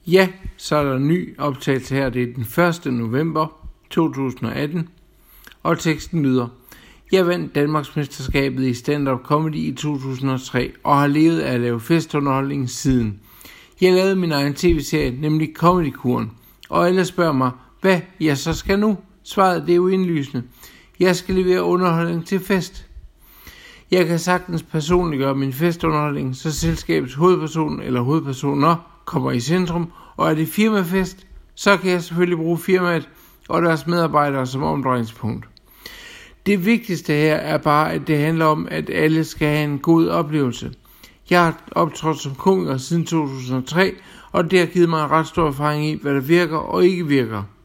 Ja, så er der en ny optagelse her. Det er den 1. november 2018, og teksten lyder: Jeg vandt Danmarksmesterskabet i stand-up comedy i 2003, og har levet af at lave festunderholdning siden. Jeg lavede min egen tv-serie, nemlig Comedykuren, og alle spørger mig, hvad jeg så skal nu? Svaret det er jo indlysende. Jeg skal levere underholdning til fest. Jeg kan sagtens personliggøre min festunderholdning, så selskabets hovedperson eller hovedpersoner kommer i centrum, og er det firmafest, så kan jeg selvfølgelig bruge firmaet og deres medarbejdere som omdrejningspunkt. Det vigtigste her er bare, at det handler om, at alle skal have en god oplevelse. Jeg har optrådt som komiker siden 2003, og det har givet mig en ret stor erfaring i, hvad der virker og ikke virker.